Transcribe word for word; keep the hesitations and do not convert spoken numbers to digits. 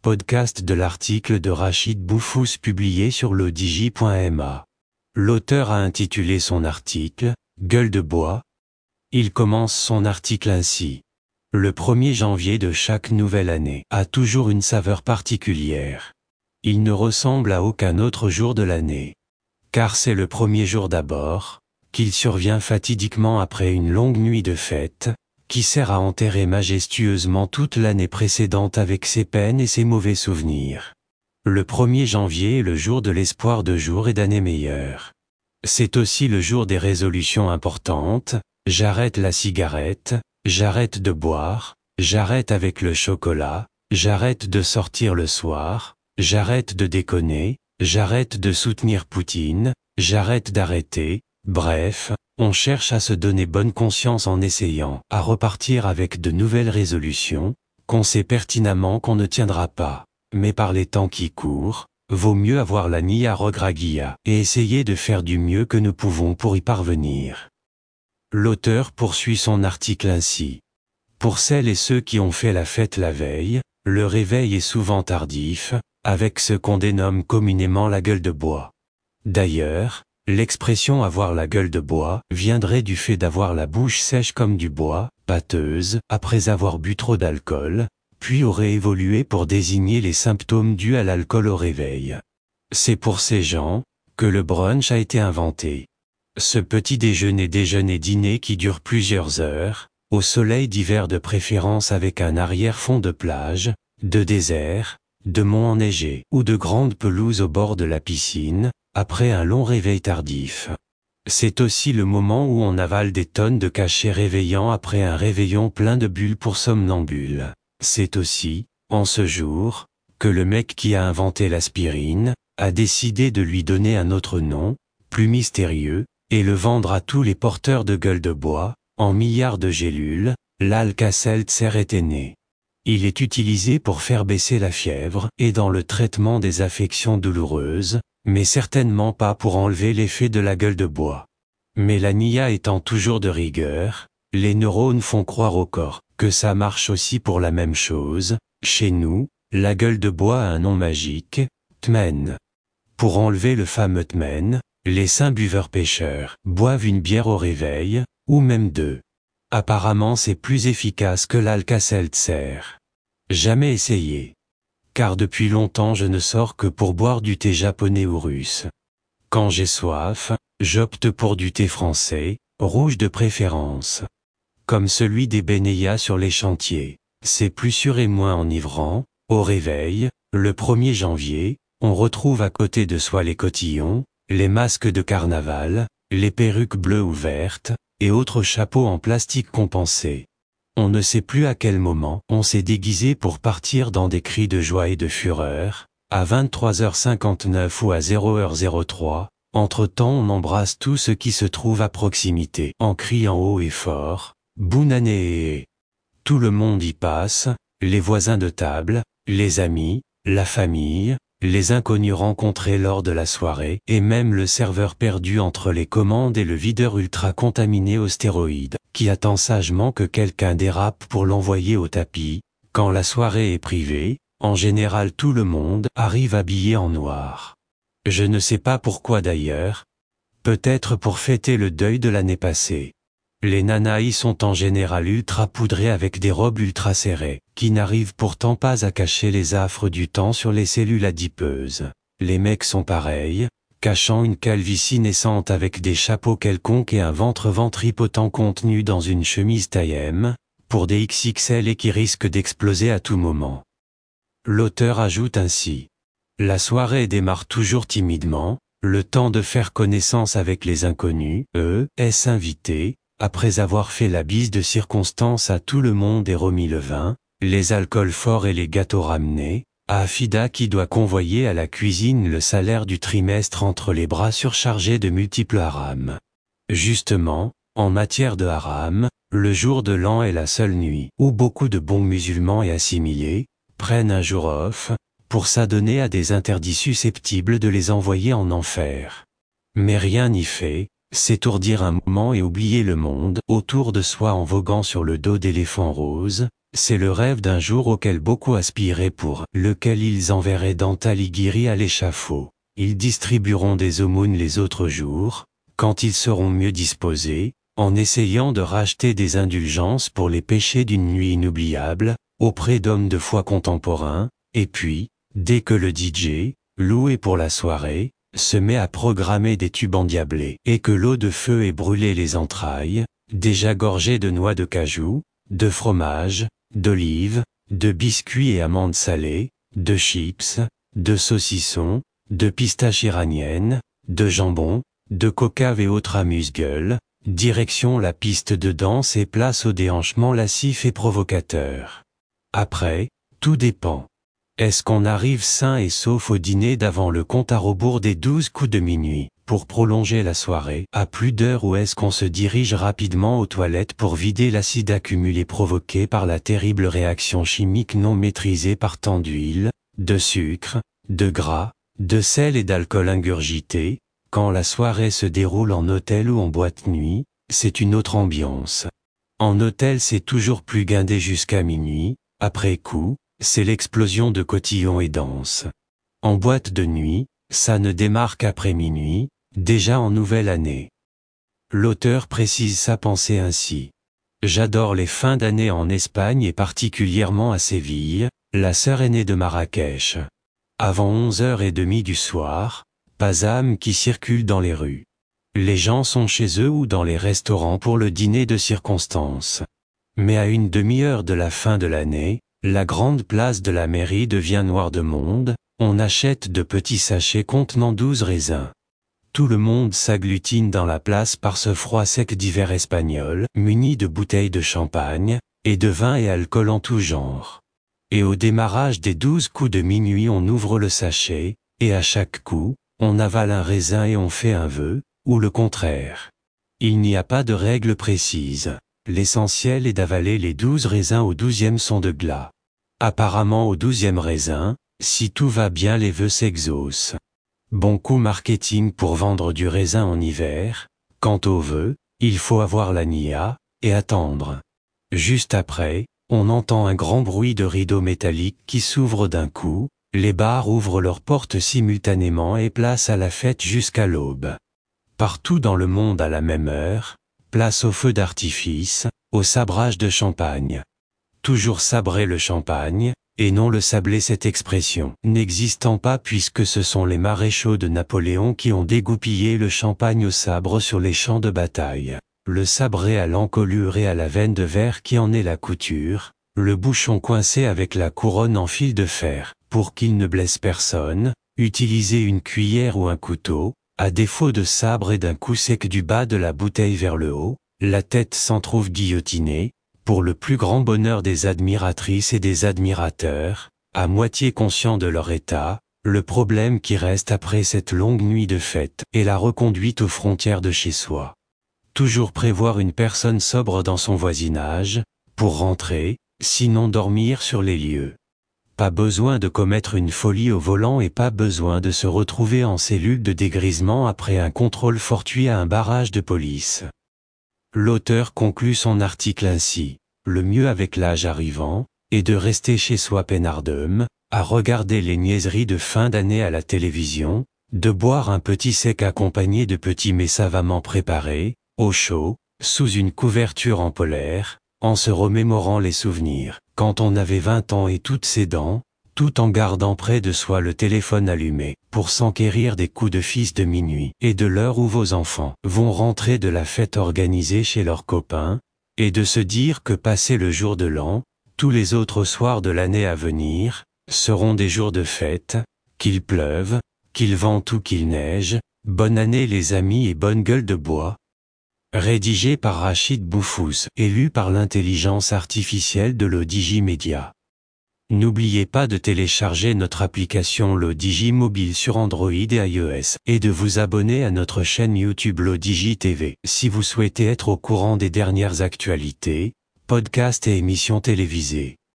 podcast de l'article de Rachid Boufous publié sur lodigi point m a. L'auteur a intitulé son article « Gueule de bois ». Il commence son article ainsi. Le premier janvier de chaque nouvelle année a toujours une saveur particulière. Il ne ressemble à aucun autre jour de l'année. Car c'est le premier jour d'abord, qu'il survient fatidiquement après une longue nuit de fête, qui sert à enterrer majestueusement toute l'année précédente avec ses peines et ses mauvais souvenirs. Le premier janvier est le jour de l'espoir de jours et d'années meilleures. C'est aussi le jour des résolutions importantes, j'arrête la cigarette, j'arrête de boire, j'arrête avec le chocolat, j'arrête de sortir le soir, j'arrête de déconner, j'arrête de soutenir Poutine, j'arrête d'arrêter, bref, on cherche à se donner bonne conscience en essayant à repartir avec de nouvelles résolutions, qu'on sait pertinemment qu'on ne tiendra pas. Mais par les temps qui courent, vaut mieux avoir la nia regraguia et essayer de faire du mieux que nous pouvons pour y parvenir. L'auteur poursuit son article ainsi. Pour celles et ceux qui ont fait la fête la veille, le réveil est souvent tardif, avec ce qu'on dénomme communément la gueule de bois. D'ailleurs, l'expression avoir la gueule de bois viendrait du fait d'avoir la bouche sèche comme du bois, pâteuse, après avoir bu trop d'alcool, puis aurait évolué pour désigner les symptômes dus à l'alcool au réveil. C'est pour ces gens que le brunch a été inventé. Ce petit déjeuner-déjeuner-dîner qui dure plusieurs heures, au soleil d'hiver de préférence avec un arrière-fond de plage, de désert, de monts enneigés ou de grandes pelouses au bord de la piscine, après un long réveil tardif. C'est aussi le moment où on avale des tonnes de cachets réveillants après un réveillon plein de bulles pour somnambules. C'est aussi, en ce jour, que le mec qui a inventé l'aspirine, a décidé de lui donner un autre nom, plus mystérieux, et le vendre à tous les porteurs de gueule de bois, en milliards de gélules, l'Alka-Seltzer est né. Il est utilisé pour faire baisser la fièvre et dans le traitement des affections douloureuses, mais certainement pas pour enlever l'effet de la gueule de bois. Mais la nia étant toujours de rigueur, les neurones font croire au corps que ça marche aussi pour la même chose. Chez nous, la gueule de bois a un nom magique, tmen. Pour enlever le fameux tmen, les saints buveurs pêcheurs boivent une bière au réveil, ou même deux. Apparemment c'est plus efficace que l'Alka-Seltzer. Jamais essayé. Car depuis longtemps je ne sors que pour boire du thé japonais ou russe. Quand j'ai soif, j'opte pour du thé français, rouge de préférence. Comme celui des Beneyas sur les chantiers. C'est plus sûr et moins enivrant. Au réveil, le premier janvier, on retrouve à côté de soi les cotillons, les masques de carnaval, les perruques bleues ou vertes, et autres chapeaux en plastique compensés. On ne sait plus à quel moment on s'est déguisé pour partir dans des cris de joie et de fureur, à vingt-trois heures cinquante-neuf ou à zéro heure zéro trois, entre-temps on embrasse tout ce qui se trouve à proximité, en criant haut et fort, « Bonne année !» Tout le monde y passe, les voisins de table, les amis, la famille, les inconnus rencontrés lors de la soirée, et même le serveur perdu entre les commandes et le videur ultra contaminé aux stéroïdes, qui attend sagement que quelqu'un dérape pour l'envoyer au tapis. Quand la soirée est privée, en général tout le monde arrive habillé en noir. Je ne sais pas pourquoi d'ailleurs. Peut-être pour fêter le deuil de l'année passée. Les nanas y sont en général ultra poudrées avec des robes ultra serrées, qui n'arrivent pourtant pas à cacher les affres du temps sur les cellules adipeuses. Les mecs sont pareils, cachant une calvitie naissante avec des chapeaux quelconques et un ventre ventripotent contenu dans une chemise taille M, pour des X X L et qui risquent d'exploser à tout moment. L'auteur ajoute ainsi. La soirée démarre toujours timidement, le temps de faire connaissance avec les inconnus, eux, est-ce invités, après avoir fait la bise de circonstance à tout le monde et remis le vin, les alcools forts et les gâteaux ramenés, à Afida qui doit convoyer à la cuisine le salaire du trimestre entre les bras surchargés de multiples harams. Justement, en matière de haram, le jour de l'an est la seule nuit où beaucoup de bons musulmans et assimilés prennent un jour off pour s'adonner à des interdits susceptibles de les envoyer en enfer. Mais rien n'y fait. S'étourdir un moment et oublier le monde autour de soi en voguant sur le dos d'éléphants roses, c'est le rêve d'un jour auquel beaucoup aspiraient pour lequel ils enverraient Dante Alighieri à l'échafaud. Ils distribueront des aumônes les autres jours, quand ils seront mieux disposés, en essayant de racheter des indulgences pour les péchés d'une nuit inoubliable, auprès d'hommes de foi contemporains, et puis, dès que le D J, loué pour la soirée, se met à programmer des tubes endiablés, et que l'eau de feu ait brûlé les entrailles, déjà gorgées de noix de cajou, de fromage, d'olives, de biscuits et amandes salées, de chips, de saucissons, de pistaches iraniennes, de jambon, de coca et autres amuse-gueules, direction la piste de danse et place au déhanchement lascif et provocateur. Après, tout dépend. Est-ce qu'on arrive sain et sauf au dîner d'avant le compte à rebours des douze coups de minuit, pour prolonger la soirée à plus d'heures, ou est-ce qu'on se dirige rapidement aux toilettes pour vider l'acide accumulé provoqué par la terrible réaction chimique non maîtrisée par tant d'huile, de sucre, de gras, de sel et d'alcool ingurgité? Quand la soirée se déroule en hôtel ou en boîte-nuit, c'est une autre ambiance. En hôtel, c'est toujours plus guindé jusqu'à minuit, après coup, c'est l'explosion de cotillons et danse. En boîte de nuit, ça ne démarre qu'après minuit, déjà en nouvelle année. L'auteur précise sa pensée ainsi. J'adore les fins d'année en Espagne et particulièrement à Séville, la sœur aînée de Marrakech. Avant onze heures trente du soir, pas âme qui circule dans les rues. Les gens sont chez eux ou dans les restaurants pour le dîner de circonstance. Mais à une demi-heure de la fin de l'année, la grande place de la mairie devient noire de monde, on achète de petits sachets contenant douze raisins. Tout le monde s'agglutine dans la place par ce froid sec d'hiver espagnol, muni de bouteilles de champagne, et de vin et alcool en tout genre. Et au démarrage des douze coups de minuit, on ouvre le sachet, et à chaque coup, on avale un raisin et on fait un vœu, ou le contraire. Il n'y a pas de règle précise. L'essentiel est d'avaler les douze raisins au douzième son de glas. Apparemment au douzième raisin, si tout va bien, les vœux s'exaucent. Bon coup marketing pour vendre du raisin en hiver. Quant aux vœux, il faut avoir la nia, et attendre. Juste après, on entend un grand bruit de rideaux métalliques qui s'ouvrent d'un coup, les bars ouvrent leurs portes simultanément et placent à la fête jusqu'à l'aube. Partout dans le monde à la même heure, place au feu d'artifice, au sabrage de champagne. Toujours sabrer le champagne, et non le sabler, cette expression n'existant pas puisque ce sont les maréchaux de Napoléon qui ont dégoupillé le champagne au sabre sur les champs de bataille. Le sabrer à l'encolure et à la veine de verre qui en est la couture, le bouchon coincé avec la couronne en fil de fer, pour qu'il ne blesse personne, utiliser une cuillère ou un couteau, à défaut de sabre et d'un coup sec du bas de la bouteille vers le haut, la tête s'en trouve guillotinée, pour le plus grand bonheur des admiratrices et des admirateurs, à moitié conscients de leur état. Le problème qui reste après cette longue nuit de fête est la reconduite aux frontières de chez soi. Toujours prévoir une personne sobre dans son voisinage, pour rentrer, sinon dormir sur les lieux. Pas besoin de commettre une folie au volant et pas besoin de se retrouver en cellule de dégrisement après un contrôle fortuit à un barrage de police. L'auteur conclut son article ainsi. Le mieux avec l'âge arrivant, est de rester chez soi peinardum, à regarder les niaiseries de fin d'année à la télévision, de boire un petit sec accompagné de petits mets savamment préparés, au chaud, sous une couverture en polaire, en se remémorant les souvenirs, quand on avait vingt ans et toutes ses dents, tout en gardant près de soi le téléphone allumé, pour s'enquérir des coups de fils de minuit, et de l'heure où vos enfants vont rentrer de la fête organisée chez leurs copains, et de se dire que passé le jour de l'an, tous les autres soirs de l'année à venir, seront des jours de fête, qu'il pleuve, qu'il vente ou qu'il neige. Bonne année les amis et bonne gueule de bois. Rédigé par Rachid Boufous et lu par l'intelligence artificielle de l'Odigi Media. N'oubliez pas de télécharger notre application l'Odigi mobile sur Android et iOS et de vous abonner à notre chaîne YouTube l'Odigi T V si vous souhaitez être au courant des dernières actualités, podcasts et émissions télévisées.